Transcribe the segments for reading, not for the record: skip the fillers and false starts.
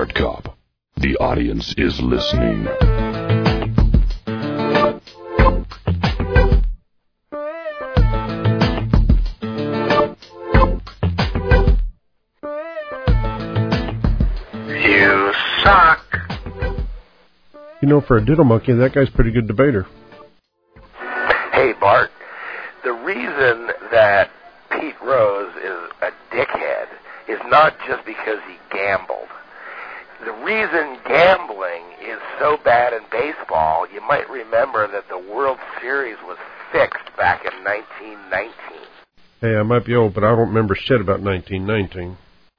Bart Kopp. The audience is listening. You suck. You know, for a diddle monkey, that guy's a pretty good debater. Hey, Bart. The reason that Pete Rose is a dickhead is not just because he gambled. The reason gambling is so bad in baseball, you might remember that the World Series was fixed back in 1919. Hey, I might be old, but I don't remember shit about 1919.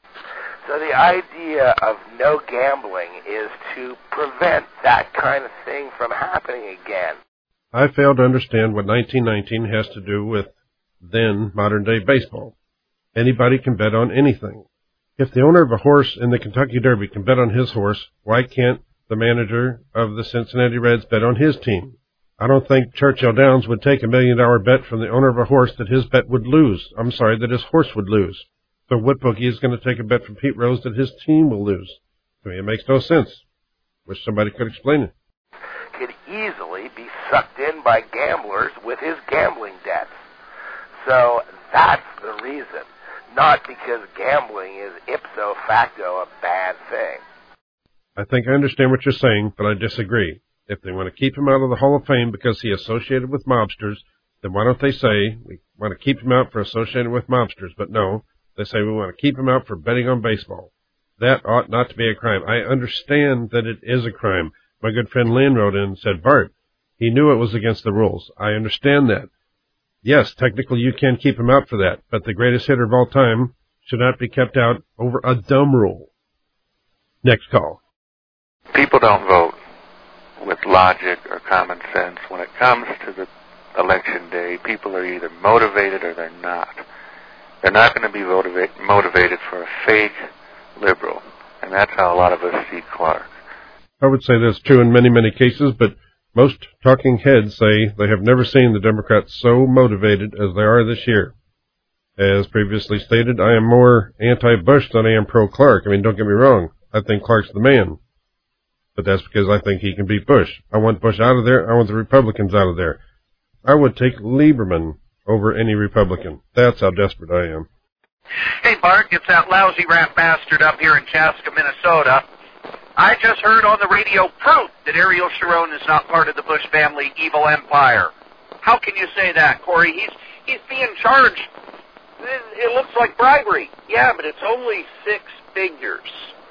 So the idea of no gambling is to prevent that kind of thing from happening again. I fail to understand what 1919 has to do with then modern-day baseball. Anybody can bet on anything. If the owner of a horse in the Kentucky Derby can bet on his horse, why can't the manager of the Cincinnati Reds bet on his team? I don't think Churchill Downs would take $1 million bet from the owner of a horse that his bet would lose. That his horse would lose. So what bookie is going to take a bet from Pete Rose that his team will lose? To me, it makes no sense. Wish somebody could explain it. Could easily be sucked in by gamblers with his gambling debts. So that's the reason. Not because gambling is ipso facto a bad thing. I think I understand what you're saying, but I disagree. If they want to keep him out of the Hall of Fame because he associated with mobsters, then why don't they say, we want to keep him out for associating with mobsters? But no, they say we want to keep him out for betting on baseball. That ought not to be a crime. I understand that it is a crime. My good friend Lynn wrote in and said, Bart, he knew it was against the rules. I understand that. Yes, technically you can keep him out for that, but the greatest hitter of all time should not be kept out over a dumb rule. Next call. People don't vote with logic or common sense. When it comes to the election day, people are either motivated or they're not. They're not going to be motivated for a fake liberal, and that's how a lot of us see Clark. I would say that's true in many, many cases, but most talking heads say they have never seen the Democrats so motivated as they are this year. As previously stated, I am more anti-Bush than I am pro-Clark. I mean, don't get me wrong. I think Clark's the man. But that's because I think he can beat Bush. I want Bush out of there. I want the Republicans out of there. I would take Lieberman over any Republican. That's how desperate I am. Hey, Bart, it's that lousy rat bastard up here in Chaska, Minnesota. I just heard on the radio proof that Ariel Sharon is not part of the Bush family evil empire. How can you say that, Corey? He's being charged. It looks like bribery. Yeah, but it's only 6 figures.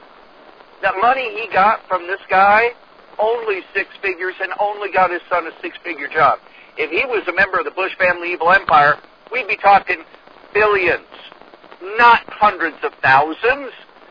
The money he got from this guy, only 6 figures, and only got his son a 6-figure job. If he was a member of the Bush family evil empire, we'd be talking billions, not hundreds of thousands.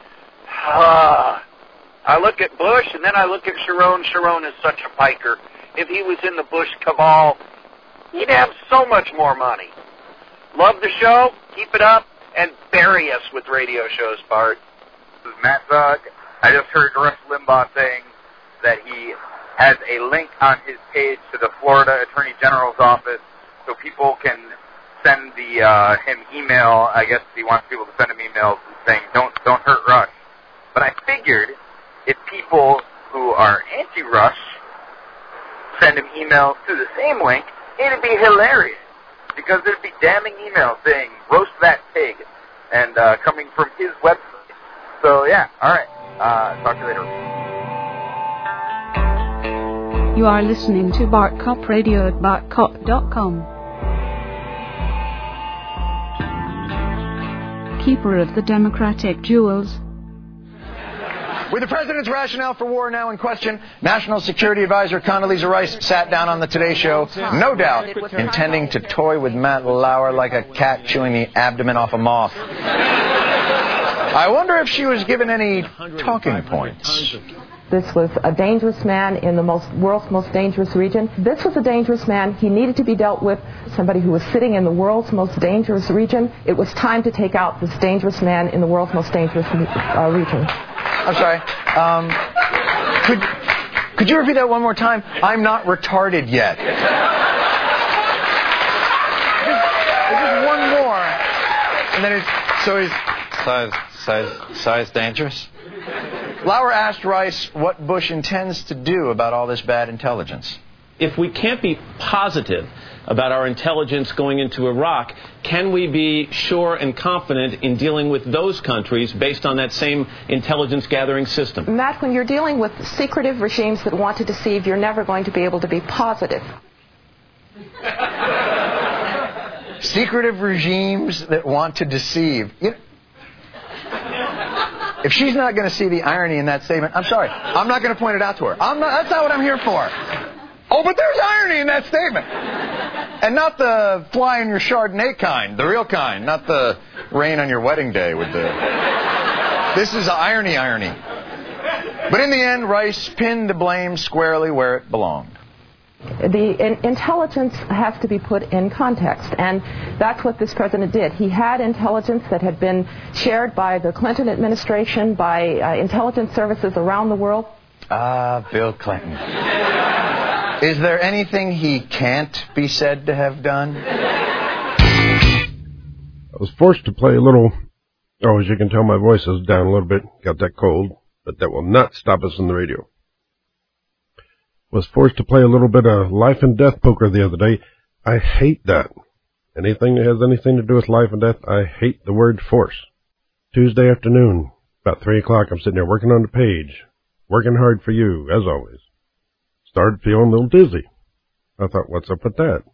I look at Bush, and then I look at Sharon. Sharon is such a piker. If he was in the Bush cabal, he'd have so much more money. Love the show. Keep it up, and bury us with radio shows, Bart. This is Matt Zug. I just heard Rush Limbaugh saying that he has a link on his page to the Florida Attorney General's office so people can send him email. I guess he wants people to send him emails saying, don't hurt Rush. But I figured if people who are anti-Rush send him emails to the same link, it'd be hilarious. Because there'd be damning emails saying, roast that pig, and coming from his website. So, yeah, all right. Talk to you later. You are listening to Bart Kopp Radio at bartkopp.com. Keeper of the Democratic jewels. With the president's rationale for war now in question, National Security Advisor Condoleezza Rice sat down on the Today Show, no doubt intending to toy with Matt Lauer like a cat chewing the abdomen off a moth. I wonder if she was given any talking points. This was a dangerous man in the world's most dangerous region. This was a dangerous man. He needed to be dealt with. Somebody who was sitting in the world's most dangerous region. It was time to take out this dangerous man in the world's most dangerous region. I'm sorry. Could you repeat that one more time? I'm not retarded yet. Just one more. And then he's... Size dangerous? Lauer asked Rice what Bush intends to do about all this bad intelligence. If we can't be positive about our intelligence going into Iraq, can we be sure and confident in dealing with those countries based on that same intelligence gathering system? Matt, when you're dealing with secretive regimes that want to deceive, you're never going to be able to be positive. Secretive regimes that want to deceive. If she's not going to see the irony in that statement, I'm sorry. I'm not going to point it out to her. That's not what I'm here for. Oh, but there's irony in that statement. And not the fly in your Chardonnay kind, the real kind, not the rain on your wedding day with the... This is irony. But in the end, Rice pinned the blame squarely where it belonged. The intelligence has to be put in context, and that's what this president did. He had intelligence that had been shared by the Clinton administration, by intelligence services around the world. Bill Clinton. Is there anything he can't be said to have done? I was forced to play a little... Oh, as you can tell, my voice is down a little bit. Got that cold, but that will not stop us in the radio. Was forced to play a little bit of life and death poker the other day. I hate that. Anything that has anything to do with life and death, I hate the word force. Tuesday afternoon, about 3 o'clock, I'm sitting there working on the page. Working hard for you, as always. Started feeling a little dizzy. I thought, what's up with that?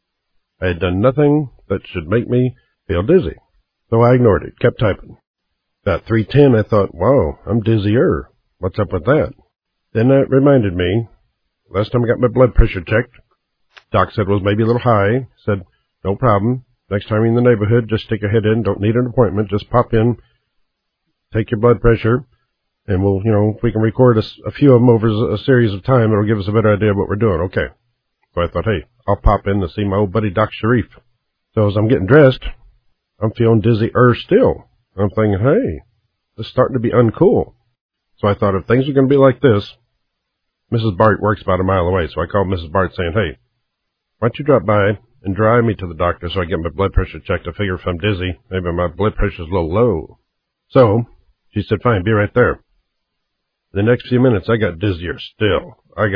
I had done nothing that should make me feel dizzy. So I ignored it, kept typing. About 3:10, I thought, wow, I'm dizzier. What's up with that? Then that reminded me, last time I got my blood pressure checked, doc said it was maybe a little high. Said, no problem. Next time you're in the neighborhood, just stick your head in. Don't need an appointment. Just pop in, take your blood pressure, and we'll, if we can record a few of them over a series of time, it'll give us a better idea of what we're doing. Okay. So I thought, hey, I'll pop in to see my old buddy Doc Sharif. So as I'm getting dressed, I'm feeling dizzy-er still. I'm thinking, hey, this is starting to be uncool. So I thought, if things are going to be like this, Mrs. Bart works about a mile away, so I called Mrs. Bart saying, hey, why don't you drop by and drive me to the doctor so I get my blood pressure checked. I figure if I'm dizzy, maybe my blood pressure's a little low. So she said, fine, be right there. The next few minutes, I got dizzier still. I'm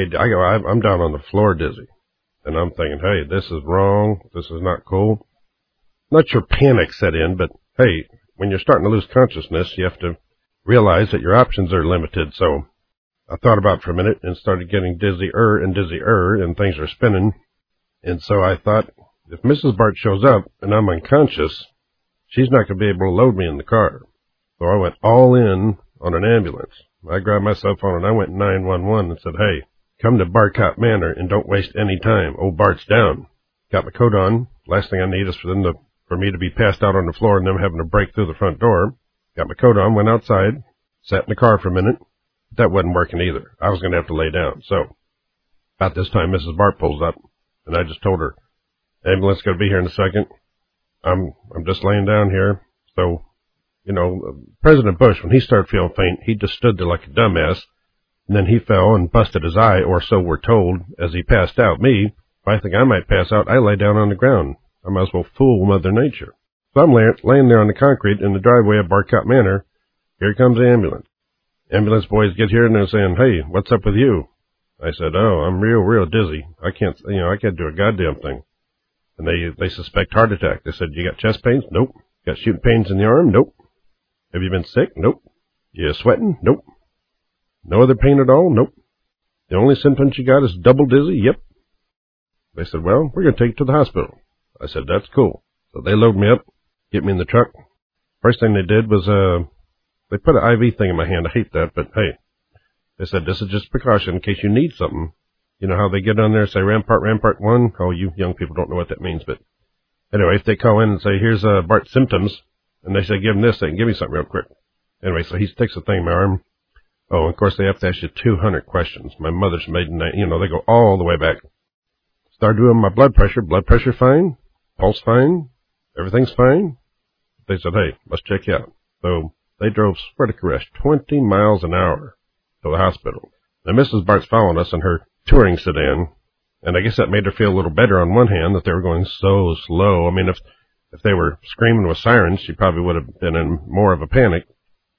down on the floor dizzy. And I'm thinking, hey, this is wrong. This is not cool. Not sure panic set in, but hey, when you're starting to lose consciousness, you have to realize that your options are limited. So I thought about it for a minute and started getting dizzier, and things are spinning. And so I thought, if Mrs. Bart shows up and I'm unconscious, she's not going to be able to load me in the car. So I went all in on an ambulance. I grabbed my cell phone and I went 911 and said, hey, come to Barcott Manor and don't waste any time. Old Bart's down. Got my coat on. Last thing I need is for me to be passed out on the floor and them having to break through the front door. Got my coat on, went outside, sat in the car for a minute. That wasn't working either. I was going to have to lay down. So about this time, Mrs. Bart pulls up, and I just told her, ambulance going to be here in a second. I'm just laying down here. So, President Bush, when he started feeling faint, he just stood there like a dumbass, and then he fell and busted his eye, or so we're told, as he passed out. Me, if I think I might pass out, I lay down on the ground. I might as well fool Mother Nature. So I'm laying there on the concrete in the driveway of Barcott Manor. Here comes the ambulance. Ambulance boys get here and they're saying, hey, what's up with you? I said, oh, I'm real dizzy. I can't do a goddamn thing. And they suspect heart attack. They said, you got chest pains? Nope. Got shooting pains in the arm? Nope. Have you been sick? Nope. You sweating? Nope. No other pain at all? Nope. The only symptoms you got is double dizzy? Yep. They said, well, we're going to take you to the hospital. I said, that's cool. So they load me up, get me in the truck. First thing they did was, they put an IV thing in my hand. I hate that, but hey, they said, this is just precaution in case you need something. You know how they get on there and say Rampart 1? Oh, you young people don't know what that means, but anyway, if they call in and say, here's Bart's symptoms, and they say, give him this, they can give me something real quick. Anyway, so he sticks a thing in my arm. Oh, and of course, they have to ask you 200 questions. My mother's maiden name, they go all the way back. Started doing my blood pressure fine, pulse fine, everything's fine. They said, hey, let's check you out. So they drove Spartacus Rest 20 miles an hour to the hospital. Now, Mrs. Bart's following us in her touring sedan, and I guess that made her feel a little better on one hand that they were going so slow. I mean, if they were screaming with sirens, she probably would have been in more of a panic.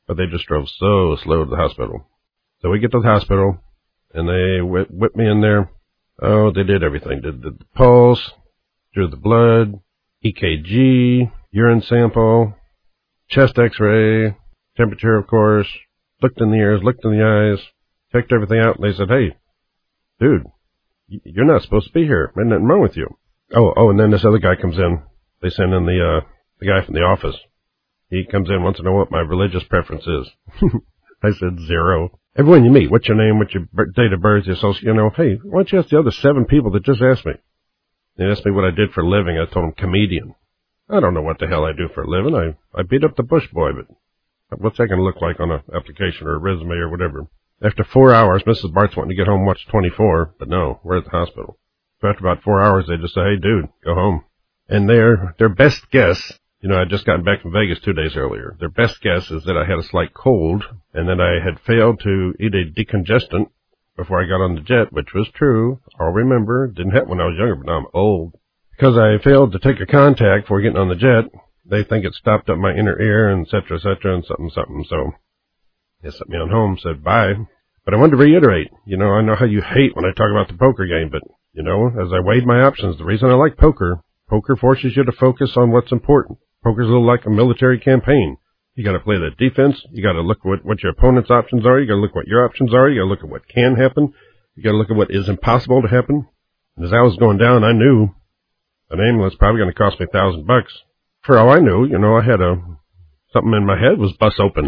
but they just drove so slow to the hospital. So we get to the hospital, and they whipped me in there. Oh, they did everything. Did the pulse, drew the blood, EKG, urine sample, chest x-ray, temperature, of course, looked in the ears, looked in the eyes, checked everything out, and they said, hey, dude, you're not supposed to be here. There's nothing wrong with you. Oh, and then this other guy comes in. They send in the guy from the office. He comes in, wants to know what my religious preference is. I said 0. Everyone you meet, what's your name, what's your date of birth, your social, hey, why don't you ask the other 7 people that just asked me? They asked me what I did for a living. I told them comedian. I don't know what the hell I do for a living. I beat up the Bush boy, but what's that going to look like on an application or a resume or whatever? After 4 hours, Mrs. Bart's wanting to get home and watch 24, but no, we're at the hospital. So after about 4 hours, they just say, hey, dude, go home. And their best guess, I'd just gotten back from Vegas 2 days earlier. Their best guess is that I had a slight cold and that I had failed to eat a decongestant before I got on the jet, which was true. I'll remember. Didn't happen when I was younger, but now I'm old. Because I failed to take a contact before getting on the jet, they think it stopped up my inner ear and et cetera, and something. So they sent me on home, said bye. But I wanted to reiterate, I know how you hate when I talk about the poker game, but, as I weighed my options, the reason I like poker forces you to focus on what's important. Poker's a little like a military campaign. You got to play the defense. You got to look at what your opponent's options are. You got to look at what your options are. You got to look at what can happen. You got to look at what is impossible to happen. And as I was going down, I knew an ambulance probably going to cost me $1,000. For all I knew, I had something in my head was bust open.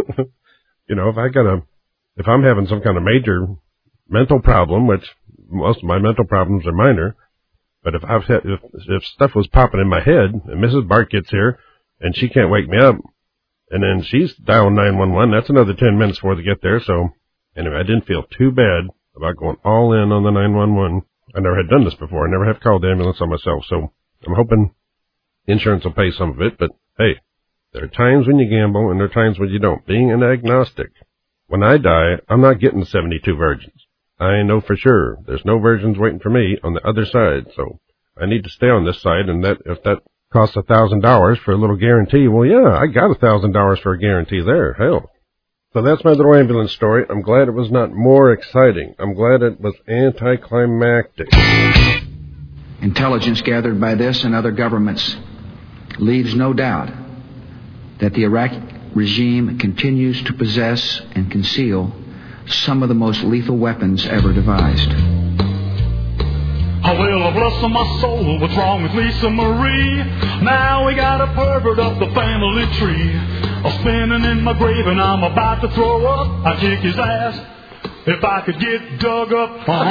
If I'm having some kind of major mental problem, which most of my mental problems are minor, but if stuff was popping in my head, and Mrs. Bart gets here, and she can't wake me up, and then she's dialing 911, that's another 10 minutes before they get there, so anyway, I didn't feel too bad about going all in on the 911. I never had done this before. I never have called the ambulance on myself, so I'm hoping insurance will pay some of it, but hey, there are times when you gamble, and there are times when you don't. Being an agnostic, when I die, I'm not getting the 72 virgins. I know for sure there's no virgins waiting for me on the other side, so I need to stay on this side, and if that costs $1,000 for a little guarantee, well, yeah, I got $1,000 for a guarantee there, hell. So that's my little ambulance story. I'm glad it was not more exciting. I'm glad it was anticlimactic. Intelligence gathered by this and other governments leaves no doubt that the Iraqi regime continues to possess and conceal some of the most lethal weapons ever devised. Oh, well, bless my soul, what's wrong with Lisa Marie? Now we got a pervert up the family tree. I'm spinning in my grave and I'm about to throw up. I'd kick his ass if I could get dug up.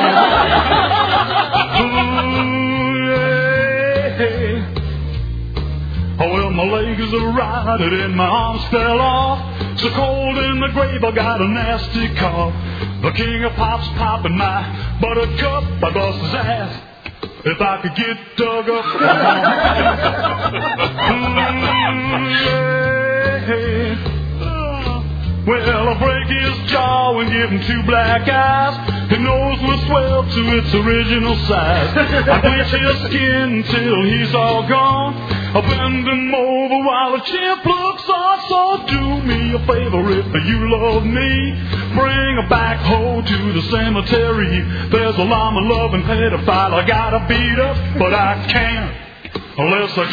Ooh, yeah. Oh, well, my legs are rotted and my arms fell off. So cold in the grave, I got a nasty cough. The king of pop's popping my buttercup. I bust his ass if I could get dug up. Yeah. Well, I'll break his jaw and give him 2 black eyes. His nose will swell to its original size. I bleach his skin till he's all gone. I'll bend him over while the chimp looks on. So do me a favor if you love me. Bring a backhoe to the cemetery. There's a llama-loving pedophile I gotta beat up, but I can't unless I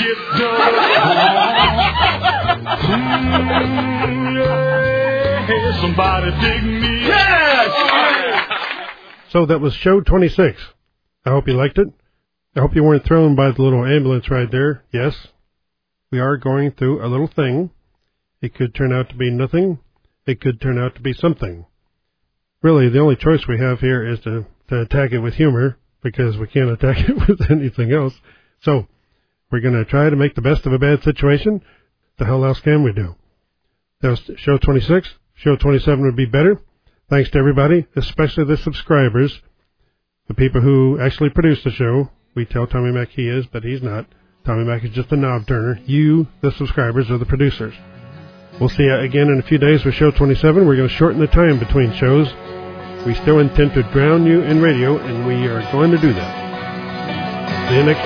get dug. Yeah, somebody dig me. Yes! So that was show 26. I hope you liked it. I hope you weren't thrown by the little ambulance ride there. Yes, we are going through a little thing. It could turn out to be nothing. It could turn out to be something. Really, the only choice we have here is to attack it with humor, because we can't attack it with anything else. So, we're going to try to make the best of a bad situation. The hell else can we do? That was show 26. Show 27 would be better. Thanks to everybody, especially the subscribers, the people who actually produce the show. We tell Tommy Mac he is, but he's not. Tommy Mac is just a knob turner. You, the subscribers, are the producers. We'll see you again in a few days with show 27. We're going to shorten the time between shows. We still intend to drown you in radio, and we are going to do that. See you next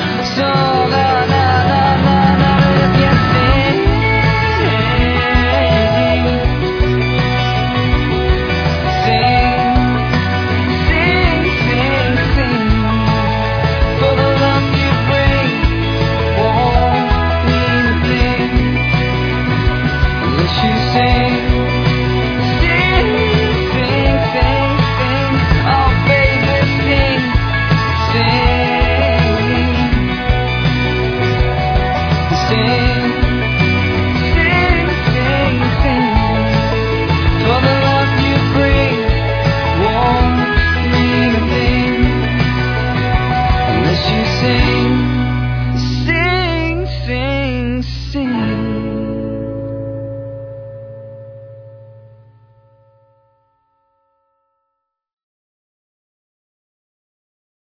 show. sing.